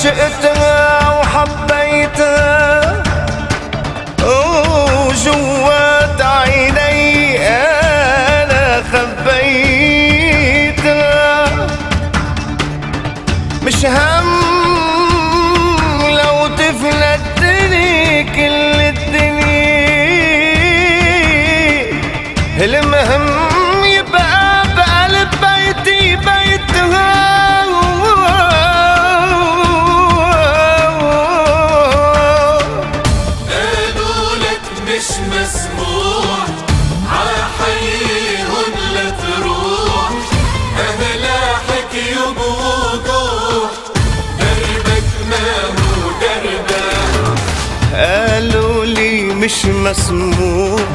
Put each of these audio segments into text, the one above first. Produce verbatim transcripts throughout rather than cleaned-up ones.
عشقتها وحبيتها وجوات عيني انا خبيتها. مش هم لو تفلتني كل الدنيا، المهم يبقى بقلب بيتي بيتها. مش مسموح عحييهم لا تروح، أهلاحك يبوضوح دربك ما هو دربك. قالوا لي مش مسموح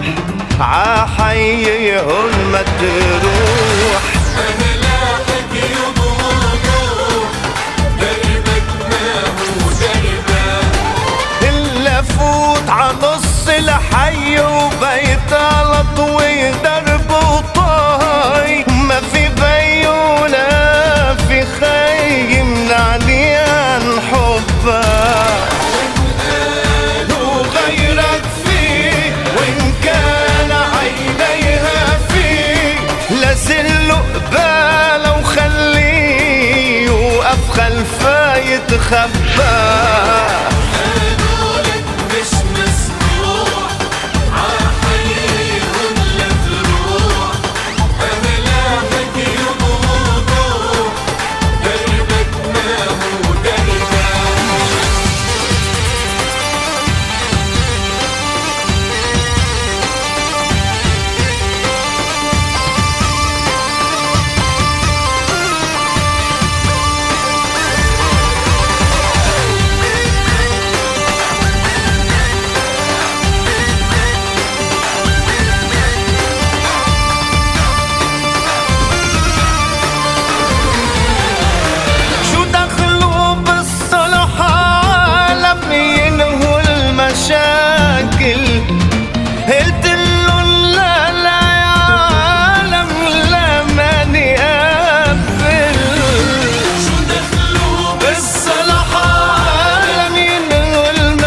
عحييهم ما تروح، أهلاحك يبوضوح دربك ما هو دربك. إلا فوت عنص الحي وبيت على طوي درب وطاي، ما في بي ولا في خي يمنعني عن حبك. وغيرك فيه وإن كان عينيها فيه، لازل قباله وخليه وقف خلفه يتخبى. قلت له لا لا يا عالم لا ماني قابل. شو دخلو بالصلاح عالم ينهوا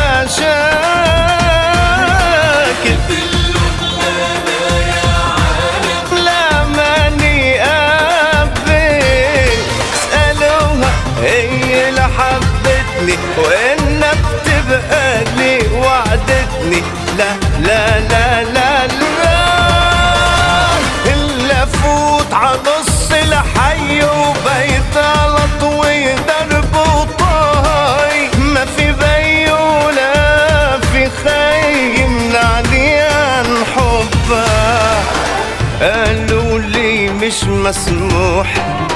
المشاكل. قلت له لا لا يا عالم لا ماني قابل. اسألوها هي اللي حبتني وإنها بتبقى لي وعدتني. لا لا لا لا لا إلا فوت عنص الحي وبيت على طوي درب وطاي، ما في بي ولا في خي يمنعني عن حبك. قالوا لي مش مسموح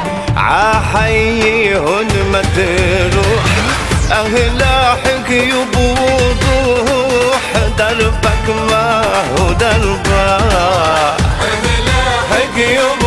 عحييهن ما تروح، أهلاحك يبوضوح دربك ما هو دربك. أهلاحك يبوضوح